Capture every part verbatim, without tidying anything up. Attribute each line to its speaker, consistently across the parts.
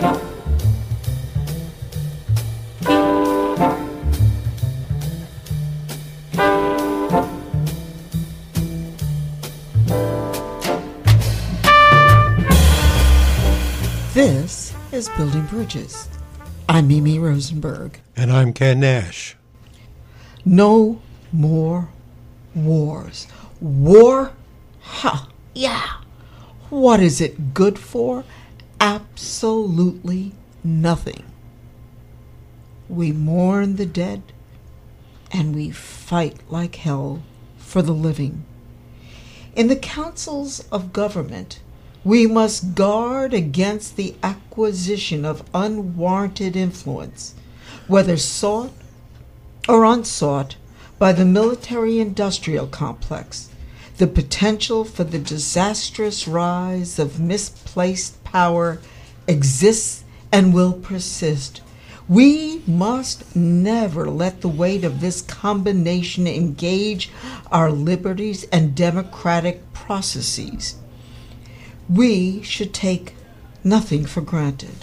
Speaker 1: This is Building Bridges. I'm Mimi Rosenberg.
Speaker 2: And I'm Ken Nash.
Speaker 1: No more wars. War? Huh, yeah. What is it good for? Absolutely nothing. We mourn the dead, and we fight like hell for the living. In the councils of government, we must guard against the acquisition of unwarranted influence, whether sought or unsought by the military-industrial complex. The potential for the disastrous rise of misplaced power exists and will persist. We must never let the weight of this combination engage our liberties and democratic processes. We should take nothing for granted.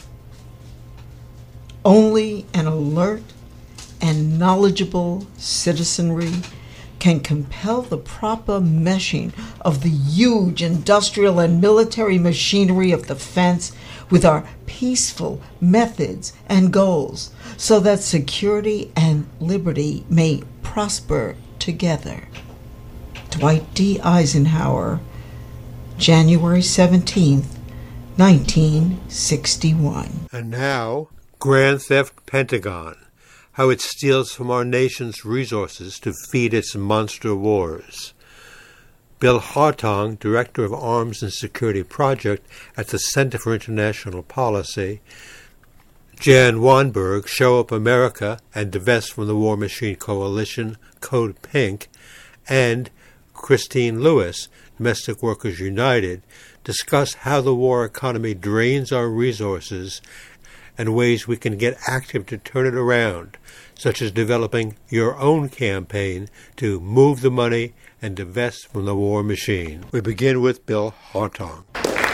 Speaker 1: Only an alert and knowledgeable citizenry can compel the proper meshing of the huge industrial and military machinery of defense with our peaceful methods and goals, so that security and liberty may prosper together. Dwight D. Eisenhower, January seventeenth, nineteen sixty-one.
Speaker 2: And now, Grand Theft Pentagon, how it steals from our nation's resources to feed its monster wars. Bill Hartung, Director of Arms and Security Project at the Center for International Policy, Jan Wanberg, Show Up America and Divest from the War Machine Coalition, Code Pink, and Christine Lewis, Domestic Workers United, discuss how the war economy drains our resources and ways we can get active to turn it around, such as developing your own campaign to move the money and divest from the war machine. We begin with Bill Hartung.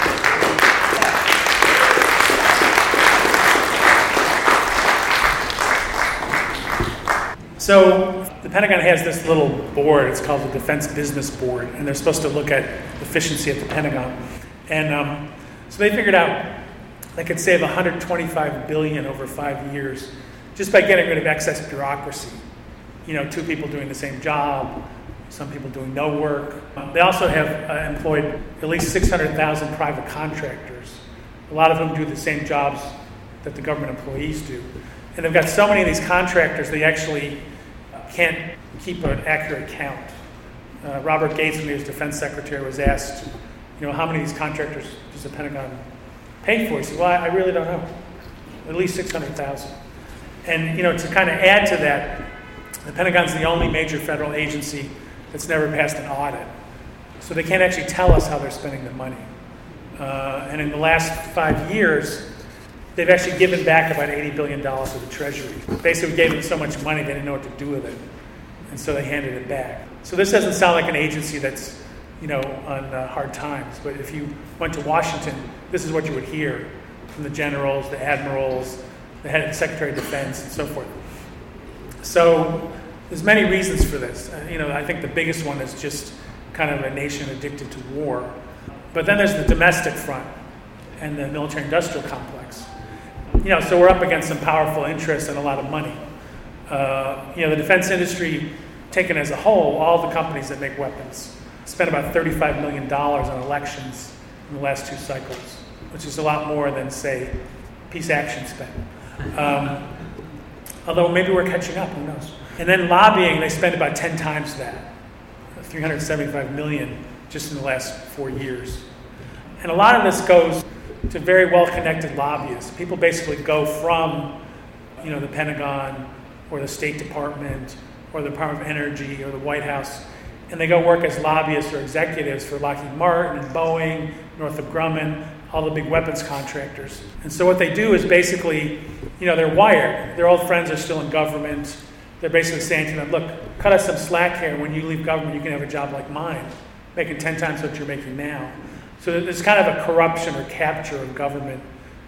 Speaker 3: So the Pentagon has this little board. It's called the Defense Business Board, and they're supposed to look at efficiency at the Pentagon. And um, so they figured out they could save one hundred twenty-five billion dollars over five years just by getting rid of excess bureaucracy. You know, two people doing the same job, some people doing no work. Um, they also have uh, employed at least six hundred thousand private contractors, a lot of them do the same jobs that the government employees do. And they've got so many of these contractors, they actually can't keep an accurate count. Uh, Robert Gates, when he was defense secretary, was asked, you know, how many of these contractors does the Pentagon pay for? He said, well, I really don't know. At least six hundred thousand. And, you know, to kind of add to that, the Pentagon's the only major federal agency that's never passed an audit. So they can't actually tell us how they're spending the money. Uh, and in the last five years, they've actually given back about eighty billion dollars to the Treasury. Basically, we gave them so much money, they didn't know what to do with it. And so they handed it back. So this doesn't sound like an agency that's, you know, on uh, hard times. But if you went to Washington, this is what you would hear from the generals, the admirals, the head of the Secretary of Defense, and so forth. So there's many reasons for this. Uh, you know, I think the biggest one is just kind of a nation addicted to war. But then there's the domestic front and the military-industrial complex. You know, so we're up against some powerful interests and a lot of money. Uh, you know, the defense industry, taken as a whole, all the companies that make weapons, spent about thirty-five million dollars on elections in the last two cycles, which is a lot more than, say, peace action spent. Um, although maybe we're catching up, who knows? And then lobbying, they spend about ten times that, three hundred seventy-five million dollars just in the last four years. And a lot of this goes to very well-connected lobbyists. People basically go from, you know, the Pentagon or the State Department or the Department of Energy or the White House, and they go work as lobbyists or executives for Lockheed Martin and Boeing, Northrop Grumman, all the big weapons contractors. And so what they do is basically, you know, they're wired. Their old friends are still in government. They're basically saying to them, look, cut us some slack here. When you leave government, you can have a job like mine, making ten times what you're making now. So there's kind of a corruption or capture of government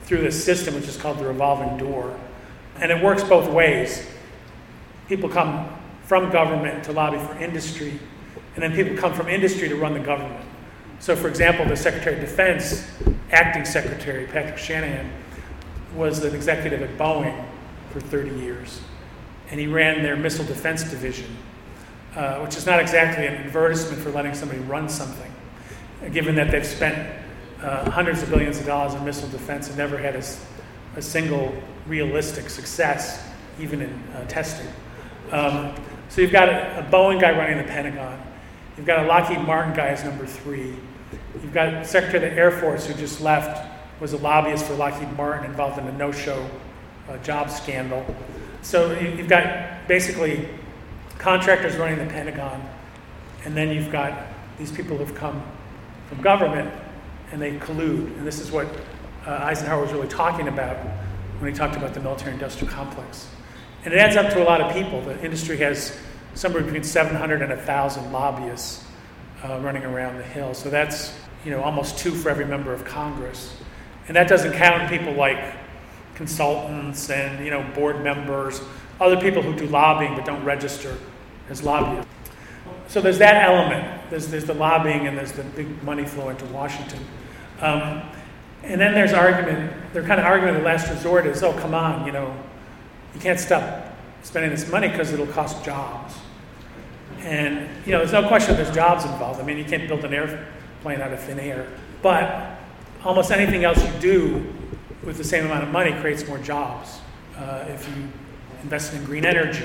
Speaker 3: through this system, which is called the revolving door. And it works both ways. People come from government to lobby for industry, and then people come from industry to run the government. So, for example, the Secretary of Defense, acting secretary, Patrick Shanahan, was an executive at Boeing for thirty years. And he ran their missile defense division, uh, which is not exactly an advertisement for letting somebody run something, given that they've spent uh, hundreds of billions of dollars in missile defense and never had a, a single realistic success, even in uh, testing. Um, so you've got a, a Boeing guy running the Pentagon. You've got a Lockheed Martin guy as number three. You've got Secretary of the Air Force, who just left, was a lobbyist for Lockheed Martin, involved in a no-show uh, job scandal. So you've got basically contractors running the Pentagon, and then you've got these people who've come from government, and they collude. And this is what uh, Eisenhower was really talking about when he talked about the military-industrial complex. And it adds up to a lot of people. The industry has somewhere between seven hundred and one thousand lobbyists uh, running around the Hill. So that's, you know, almost two for every member of Congress. And that doesn't count people like consultants and, you know, board members, other people who do lobbying but don't register as lobbyists. So there's that element. There's, there's the lobbying and there's the big money flow into Washington. Um, and then there's argument, their kind of argument of last resort is, oh, come on, you know, you can't stop spending this money because it'll cost jobs. And, you know, there's no question there's jobs involved. I mean, you can't build an airplane out of thin air. But almost anything else you do with the same amount of money creates more jobs. Uh, if you invest in green energy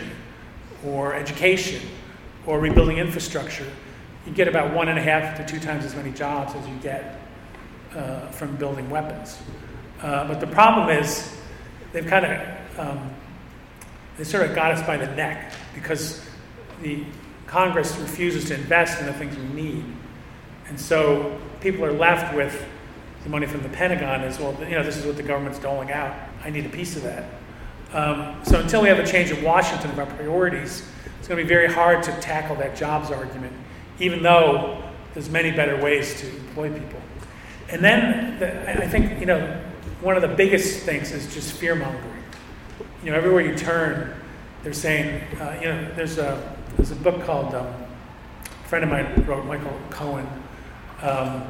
Speaker 3: or education or rebuilding infrastructure, you get about one and a half to two times as many jobs as you get uh, from building weapons. Uh, but the problem is they've kind of, um, they sort of got us by the neck because the Congress refuses to invest in the things we need. And so people are left with the money from the Pentagon as well. You know, this is what the government's doling out. I need a piece of that. Um, so until we have a change in Washington of our priorities, it's going to be very hard to tackle that jobs argument, even though there's many better ways to employ people. And then the, I think, you know, one of the biggest things is just fear-mongering. You know, everywhere you turn, they're saying, uh, you know, there's a there's a book called, um, a friend of mine wrote, Michael Cohen, um,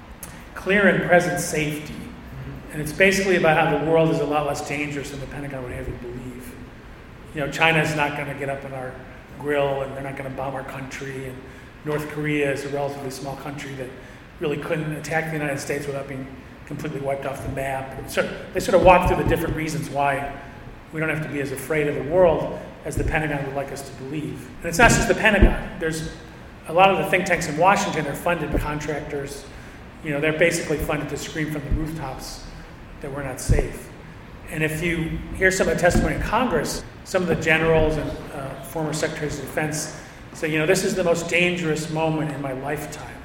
Speaker 3: Clear and Present Safety. And it's basically about how the world is a lot less dangerous than the Pentagon would have you believe. You know, China's not going to get up in our grill and they're not going to bomb our country. And North Korea is a relatively small country that really couldn't attack the United States without being completely wiped off the map. So they sort of walk through the different reasons why we don't have to be as afraid of the world as the Pentagon would like us to believe. And it's not just the Pentagon. There's a lot of the think tanks in Washington are funded contractors. You know, they're basically funded to scream from the rooftops that we're not safe. And if you hear some of the testimony in Congress, some of the generals and uh, former secretaries of defense say, you know, this is the most dangerous moment in my lifetime.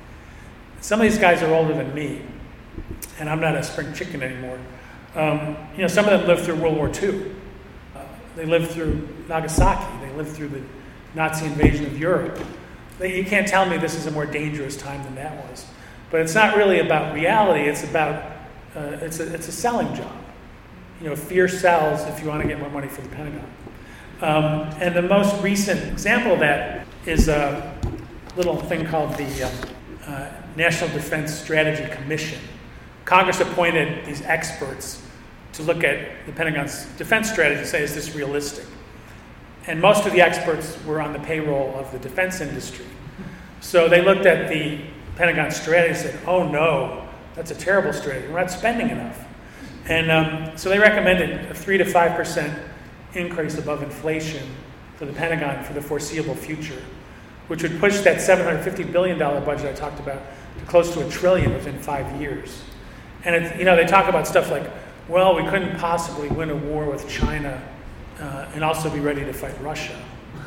Speaker 3: Some of these guys are older than me, and I'm not a spring chicken anymore. Um, you know, some of them lived through World War Two. Uh, they lived through Nagasaki. They lived through the Nazi invasion of Europe. They, you can't tell me this is a more dangerous time than that was. But it's not really about reality. It's about, uh, it's, a, it's a selling job. You know, fear sells if you want to get more money for the Pentagon. Um, and the most recent example of that is a little thing called the um, uh, National Defense Strategy Commission. Congress appointed these experts to look at the Pentagon's defense strategy and say, is this realistic? And most of the experts were on the payroll of the defense industry. So they looked at the Pentagon strategy and said, oh no, that's a terrible strategy. We're not spending enough. And um, so they recommended a three to five percent increase above inflation for the Pentagon for the foreseeable future, which would push that seven hundred fifty billion dollars budget I talked about to close to a trillion within five years. And it, you know, they talk about stuff like, well, we couldn't possibly win a war with China uh, and also be ready to fight Russia.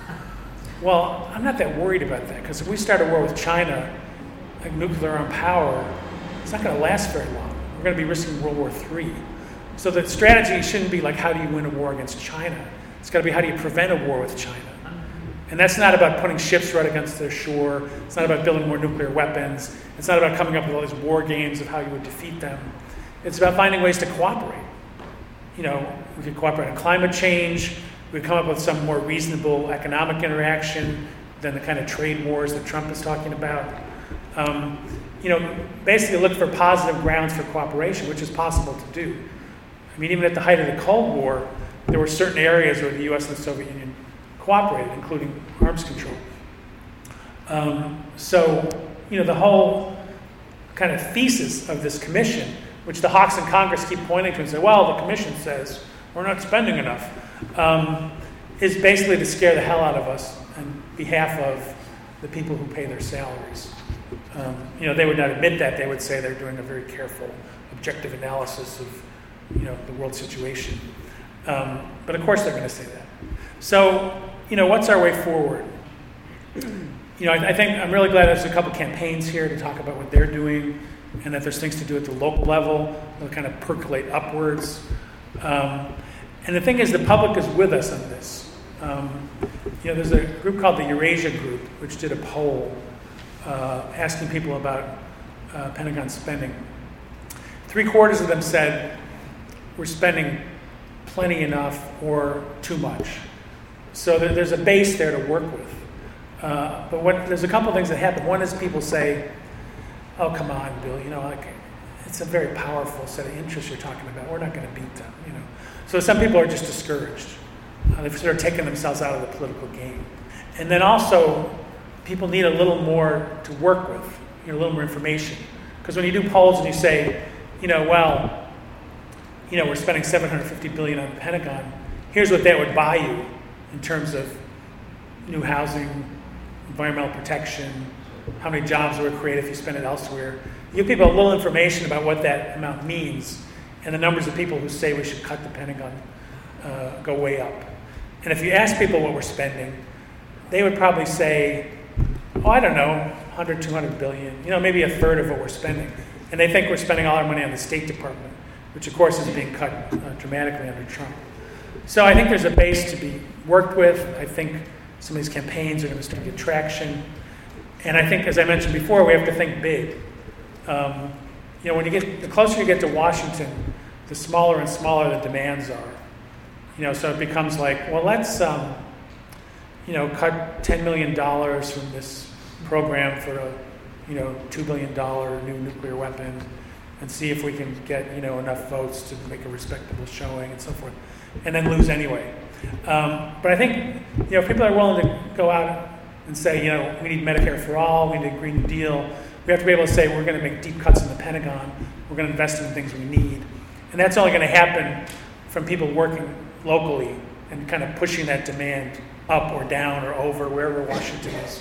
Speaker 3: Well, I'm not that worried about that, because if we start a war with China, like nuclear armed power, it's not going to last very long. We're going to be risking World War Three. So the strategy shouldn't be like, how do you win a war against China? It's got to be, how do you prevent a war with China? And that's not about putting ships right against their shore. It's not about building more nuclear weapons. It's not about coming up with all these war games of how you would defeat them. It's about finding ways to cooperate. You know, we could cooperate on climate change. We could come up with some more reasonable economic interaction than the kind of trade wars that Trump is talking about. Um, you know, basically look for positive grounds for cooperation, which is possible to do. I mean, even at the height of the Cold War, there were certain areas where the U S and the Soviet Union cooperated, including arms control. Um, so, you know, the whole kind of thesis of this commission, which the hawks in Congress keep pointing to and say, well, the commission says we're not spending enough, um, is basically to scare the hell out of us on behalf of the people who pay their salaries. Um, you know, they would not admit that. They would say they're doing a very careful, objective analysis of, you know, the world situation. Um, but of course they're going to say that. So, you know, what's our way forward? You know, I, I think I'm really glad there's a couple campaigns here to talk about what they're doing, and that there's things to do at the local level that kind of percolate upwards. Um, and the thing is, the public is with us on this. Um, you know, there's a group called the Eurasia Group, which did a poll uh, asking people about uh, Pentagon spending. Three quarters of them said we're spending plenty enough or too much. So there, there's a base there to work with. Uh, but what, there's a couple things that happen. One is people say, oh, come on, Bill, you know, like, it's a very powerful set of interests you're talking about. We're not going to beat them, you know. So some people are just discouraged. Uh, they've sort of taken themselves out of the political game. And then also, people need a little more to work with, you know, a little more information. Because when you do polls and you say, you know, well, you know, we're spending seven hundred fifty billion dollars on the Pentagon, here's what that would buy you in terms of new housing, environmental protection, how many jobs it would create if you spend it elsewhere. You give people a little information about what that amount means, and the numbers of people who say we should cut the Pentagon uh, go way up. And if you ask people what we're spending, they would probably say, oh, I don't know, one hundred, two hundred billion, you know, maybe a third of what we're spending. And they think we're spending all our money on the State Department, which of course is being cut uh, dramatically under Trump. So I think there's a base to be worked with. I think some of these campaigns are going to start to get traction. And I think, as I mentioned before, we have to think big. Um, you know, when you get, the closer you get to Washington, the smaller and smaller the demands are. You know, so it becomes like, well, let's, um, you know, cut ten million dollars from this program for a, you know, two billion dollars new nuclear weapon, and see if we can get, you know, enough votes to make a respectable showing and so forth, and then lose anyway. Um, but I think, you know, if people are willing to go out and say, you know, we need Medicare for all, we need a Green Deal, we have to be able to say we're going to make deep cuts in the Pentagon, we're going to invest in things we need. And that's only going to happen from people working locally and kind of pushing that demand up or down or over wherever Washington is.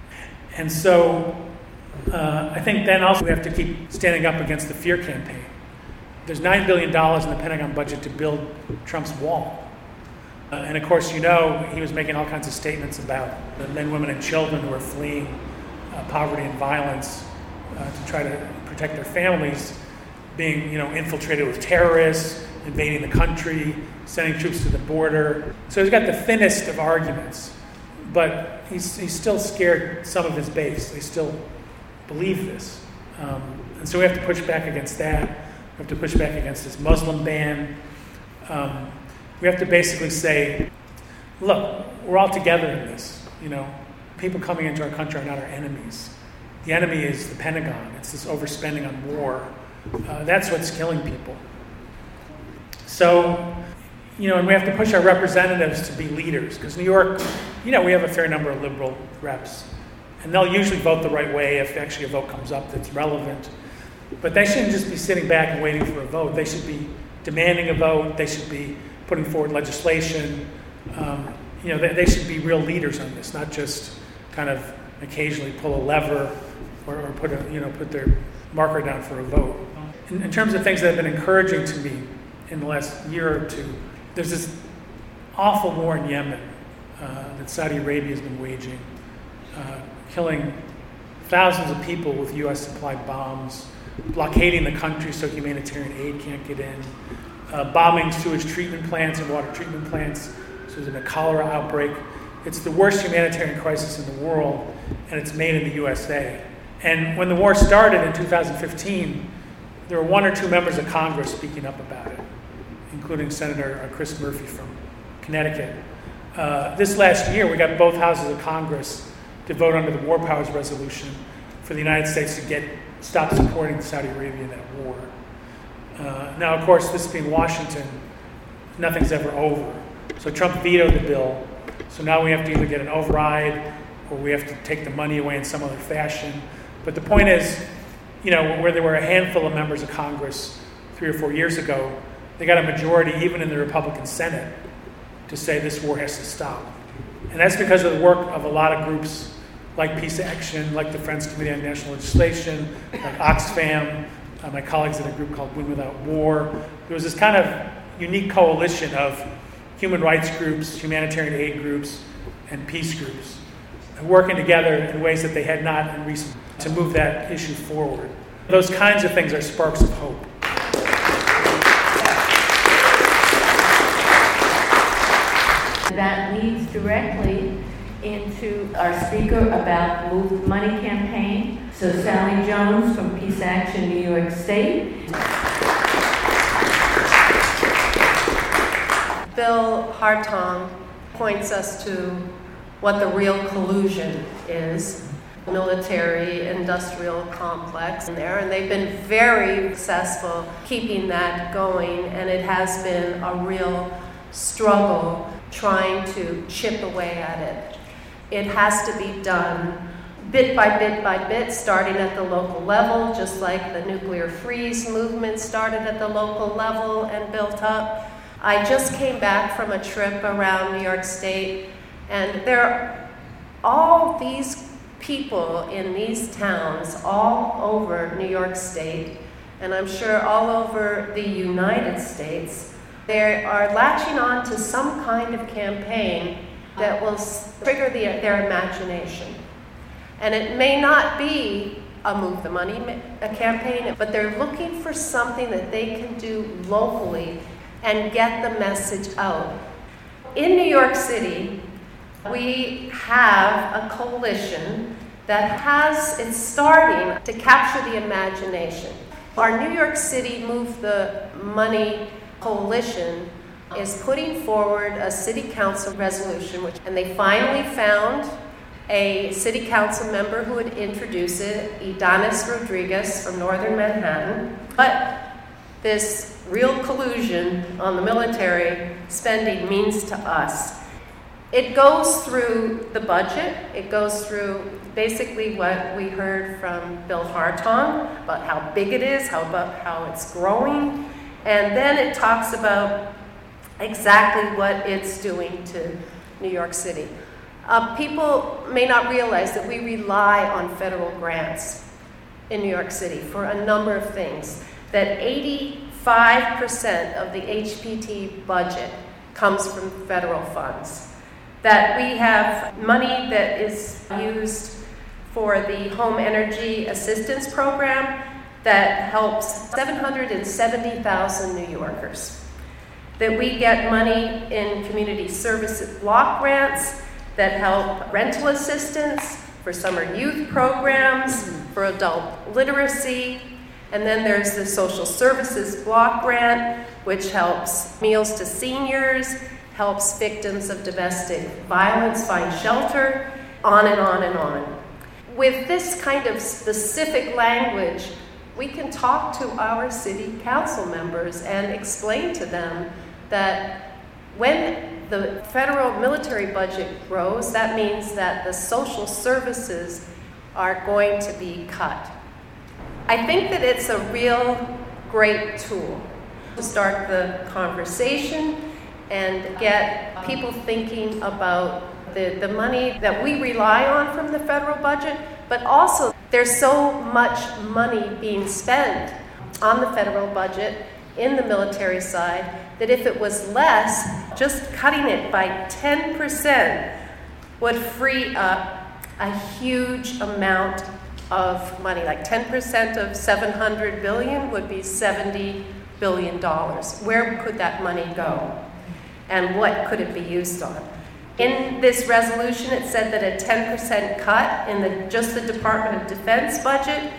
Speaker 3: And so uh, I think then also we have to keep standing up against the fear campaign. There's nine billion dollars in the Pentagon budget to build Trump's wall. Uh, and of course, you know, he was making all kinds of statements about the men, women, and children who are fleeing uh, poverty and violence uh, to try to protect their families, being, you know, infiltrated with terrorists, invading the country, sending troops to the border. So he's got the thinnest of arguments, but he's, he's still scared some of his base. They still believe this. Um, and so we have to push back against that. We have to push back against this Muslim ban. Um, we have to basically say, look, we're all together in this. You know, people coming into our country are not our enemies. The enemy is the Pentagon. It's this overspending on war. Uh, that's what's killing people. So, you know, and we have to push our representatives to be leaders, because New York, you know, we have a fair number of liberal reps, and they'll usually vote the right way if actually a vote comes up that's relevant. But they shouldn't just be sitting back and waiting for a vote. They should be demanding a vote. They should be putting forward legislation. Um, you know, they, they should be real leaders on this, not just kind of occasionally pull a lever or, or put a, you know, put their marker down for a vote. In, in terms of things that have been encouraging to me in the last year or two, there's this awful war in Yemen uh, that Saudi Arabia has been waging, uh, killing thousands of people with U S supplied bombs, blockading the country so humanitarian aid can't get in, uh, bombing sewage treatment plants and water treatment plants, so there's been a cholera outbreak. It's the worst humanitarian crisis in the world, and it's made in the U S A. And when the war started in two thousand fifteen, there were one or two members of Congress speaking up about it, including Senator Chris Murphy from Connecticut. Uh, this last year, we got both houses of Congress to vote under the War Powers Resolution for the United States to get stop supporting Saudi Arabia in that war. Uh, now, of course, this being Washington, nothing's ever over. So Trump vetoed the bill. So now we have to either get an override or we have to take the money away in some other fashion. But the point is, you know, where there were a handful of members of Congress three or four years ago, they got a majority even in the Republican Senate to say this war has to stop. And that's because of the work of a lot of groups like Peace Action, like the Friends Committee on National Legislation, like Oxfam, uh, my colleagues in a group called Win Without War. There was this kind of unique coalition of human rights groups, humanitarian aid groups, and peace groups working together in ways that they had not in recent to move that issue forward. Those kinds of things are sparks of hope.
Speaker 4: That leads directly into our speaker about Move Money campaign. So Sally Jones from Peace Action, New York State.
Speaker 5: Bill Hartong points us to what the real collusion is, military-industrial complex in there, and they've been very successful keeping that going, and it has been a real struggle trying to chip away at it. It has to be done bit by bit by bit, starting at the local level, just like the nuclear freeze movement started at the local level and built up. I just came back from a trip around New York State, and there are all these people in these towns all over New York State, and I'm sure all over the United States. They are latching on to some kind of campaign that will trigger the, their imagination. And it may not be a Move the Money a campaign, but they're looking for something that they can do locally and get the message out. In New York City, we have a coalition that has, it's starting to capture the imagination. Our New York City Move the Money coalition is putting forward a city council resolution, which, and they finally found a city council member who would introduce it, Idanis Rodriguez from Northern Manhattan. But this real collusion on the military spending means to us. It goes through the budget. It goes through basically what we heard from Bill Hartong about how big it is, how about how it's growing. And then it talks about exactly what it's doing to New York City. Uh, people may not realize that we rely on federal grants in New York City for a number of things. That eighty-five percent of the H P T budget comes from federal funds. That we have money that is used for the Home Energy Assistance Program that helps seven hundred seventy thousand New Yorkers. That we get money in community service block grants that help rental assistance for summer youth programs, for adult literacy. And then there's the social services block grant, which helps meals to seniors, helps victims of domestic violence find shelter, on and on and on. With this kind of specific language, we can talk to our city council members and explain to them that when the federal military budget grows, that means that the social services are going to be cut. I think that it's a real great tool to start the conversation and get people thinking about the, the money that we rely on from the federal budget, but also there's so much money being spent on the federal budget in the military side that if it was less, just cutting it by ten percent would free up a huge amount of money. Like ten percent of seven hundred billion dollars would be seventy billion dollars. Where could that money go? And what could it be used on? In this resolution, it said that a ten percent cut in the, just the Department of Defense budget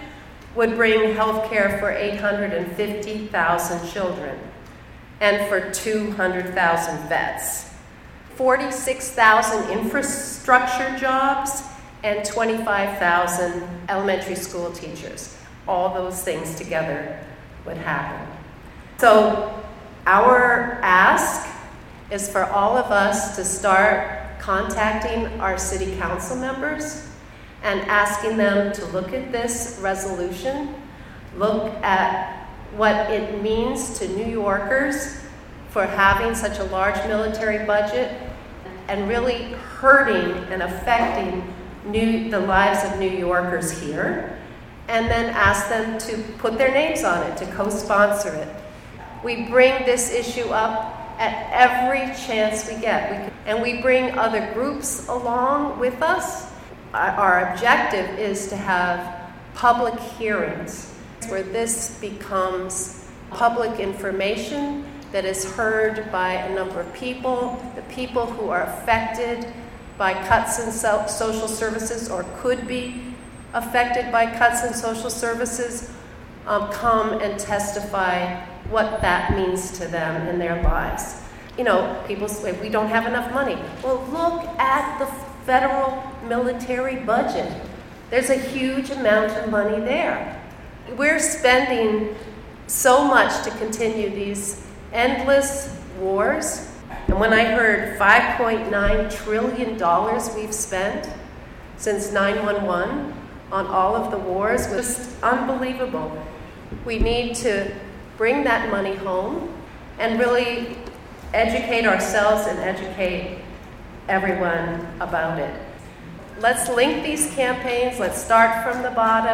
Speaker 5: would bring health care for eight hundred fifty thousand children and for two hundred thousand vets, forty-six thousand infrastructure jobs, and twenty-five thousand elementary school teachers. All those things together would happen. So our ask is for all of us to start contacting our city council members and asking them to look at this resolution, look at what it means to New Yorkers for having such a large military budget and really hurting and affecting new, the lives of New Yorkers here, and then ask them to put their names on it, to co-sponsor it. We bring this issue up at every chance we get, we can, and we bring other groups along with us. Our objective is to have public hearings where this becomes public information that is heard by a number of people, the people who are affected by cuts in so- social services or could be affected by cuts in social services, um, come and testify what that means to them in their lives. You know, people say, we don't have enough money. Well, look at the federal military budget. There's a huge amount of money there. We're spending so much to continue these endless wars. And when I heard five point nine trillion dollars we've spent since nine one one on all of the wars, it was just unbelievable. We need to bring that money home and really educate ourselves and educate everyone about it. Let's link these campaigns. Let's start from the bottom.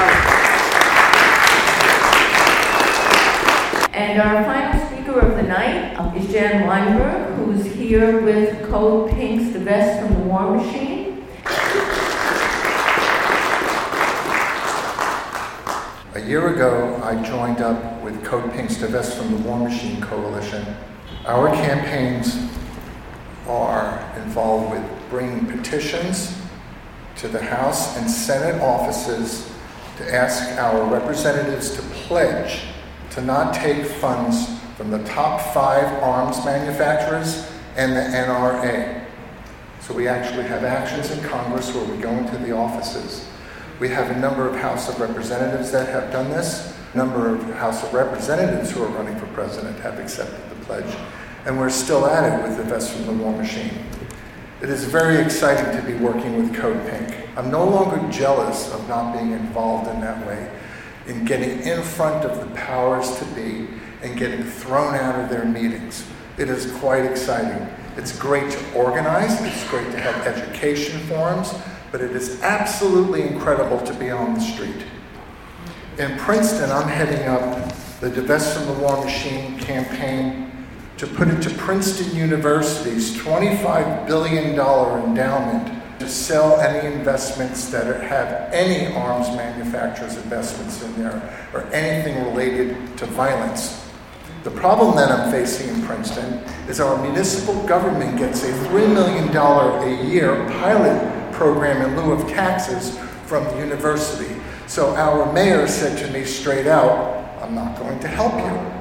Speaker 4: And our final speaker of the night is Jan Weinberg, who's here with Code Pink's Divest from the War Machine.
Speaker 6: A year ago, I joined up with Code Pink's Divest from the War Machine Coalition. Our campaigns are involved with bringing petitions to the House and Senate offices to ask our representatives to pledge to not take funds from the top five arms manufacturers and the N R A. So we actually have actions in Congress where we go into the offices. We have a number of House of Representatives that have done this. A number of House of Representatives who are running for president have accepted the pledge. And we're still at it with Divest from the War Machine. It is very exciting to be working with Code Pink. I'm no longer jealous of not being involved in that way, in getting in front of the powers to be and getting thrown out of their meetings. It is quite exciting. It's great to organize, it's great to have education forums, but it is absolutely incredible to be on the street. In Princeton, I'm heading up the Divest from the War Machine campaign to put it to Princeton University's twenty-five billion dollars endowment to sell any investments that are, have any arms manufacturers' investments in there or anything related to violence. The problem that I'm facing in Princeton is our municipal government gets a three million dollars a year pilot program in lieu of taxes from the university. So our mayor said to me straight out, I'm not going to help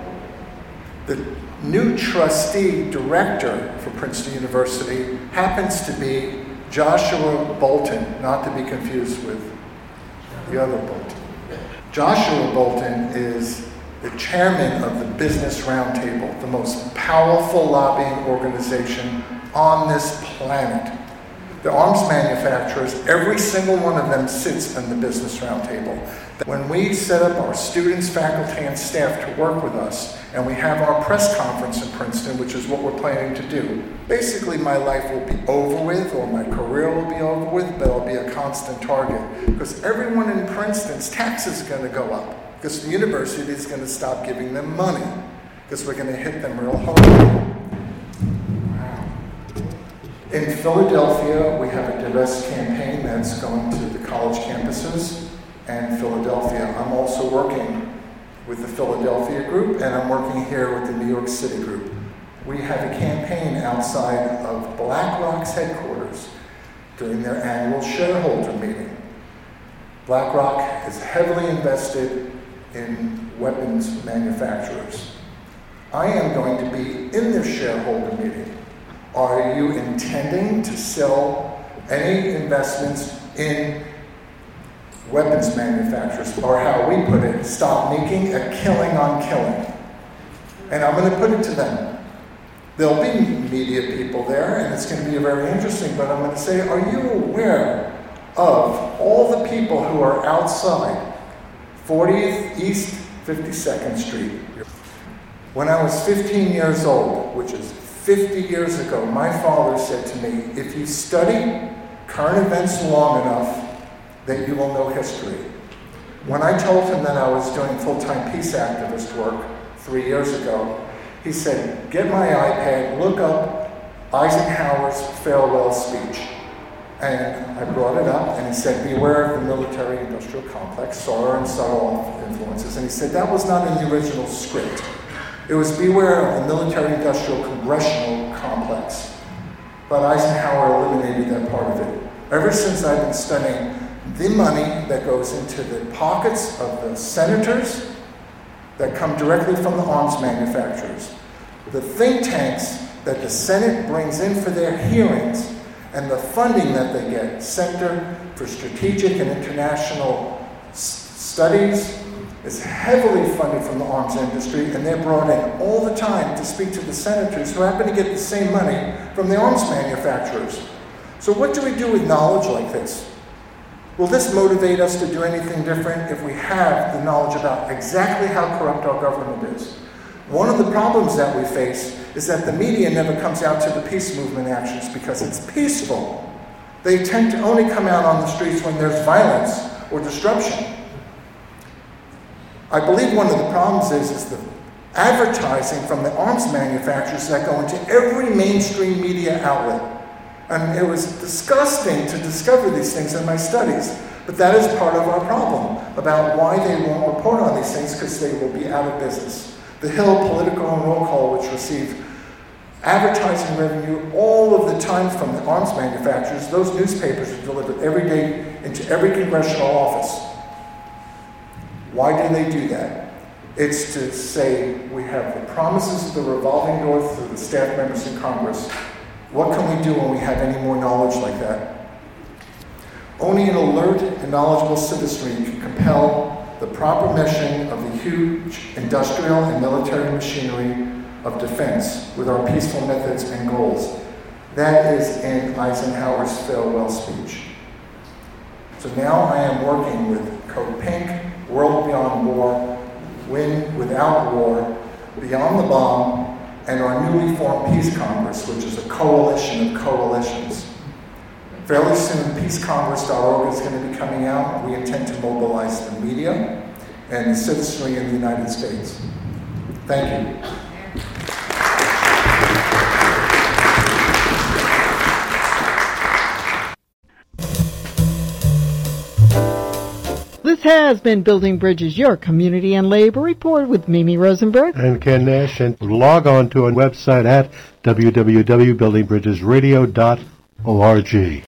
Speaker 6: you. The new trustee director for Princeton University happens to be Joshua Bolten, not to be confused with the other Bolten. Joshua Bolten is the chairman of the Business Roundtable, the most powerful lobbying organization on this planet. The arms manufacturers, every single one of them sits in the Business Roundtable. When we set up our students, faculty, and staff to work with us, and we have our press conference in Princeton, which is what we're planning to do, basically my life will be over with, or my career will be over with, but I'll be a constant target. Because everyone in Princeton's taxes are going to go up, because the university is going to stop giving them money, because we're going to hit them real hard. In Philadelphia, we have a Divest campaign that's going to the college campuses and Philadelphia. I'm also working with the Philadelphia group, and I'm working here with the New York City group. We have a campaign outside of BlackRock's headquarters during their annual shareholder meeting. BlackRock is heavily invested in weapons manufacturers. I am going to be in this shareholder meeting. Are you intending to sell any investments in weapons manufacturers, or how we put it, stop making a killing on killing? And I'm going to put it to them. There'll be media people there, and it's going to be very interesting, but I'm going to say, are you aware of all the people who are outside fortieth East fifty-second Street? When I was fifteen years old, which is fifty years ago, my father said to me, if you study current events long enough, that you will know history. When I told him that I was doing full-time peace activist work three years ago, he said, get my iPad, look up Eisenhower's farewell speech. And I brought it up, and he said, beware of the military-industrial complex, solar and subtle influences. And he said, that was not in the original script. It was beware of the military-industrial congressional complex. But Eisenhower eliminated that part of it. Ever since I've been studying the money that goes into the pockets of the senators that come directly from the arms manufacturers, the think tanks that the Senate brings in for their hearings, and the funding that they get, Center for Strategic and International S- Studies, is heavily funded from the arms industry, and they're brought in all the time to speak to the senators who happen to get the same money from the arms manufacturers. So what do we do with knowledge like this? Will this motivate us to do anything different if we have the knowledge about exactly how corrupt our government is? One of the problems that we face is that the media never comes out to the peace movement actions because it's peaceful. They tend to only come out on the streets when there's violence or disruption. I believe one of the problems is, is the advertising from the arms manufacturers that go into every mainstream media outlet. And it was disgusting to discover these things in my studies. But that is part of our problem about why they won't report on these things, because they will be out of business. The Hill, Politico, and Roll Call, which receive advertising revenue all of the time from the arms manufacturers, those newspapers are delivered every day into every congressional office. Why do they do that? It's to say we have the promises of the revolving door through the staff members in Congress. What can we do when we have any more knowledge like that? Only an alert and knowledgeable citizenry can compel the proper mission of the huge industrial and military machinery of defense with our peaceful methods and goals. That is in Eisenhower's farewell speech. So now I am working with Code Pink, World Beyond War, Win Without War, Beyond the Bomb, and our newly formed Peace Congress, which is a coalition of coalitions. Fairly soon, peace congress dot org is going to be coming out. We intend to mobilize the media and the citizenry in the United States. Thank you.
Speaker 1: This has been Building Bridges, your community and labor report with Mimi Rosenberg
Speaker 2: and Ken Nash. And log on to our website at w w w dot building bridges radio dot org.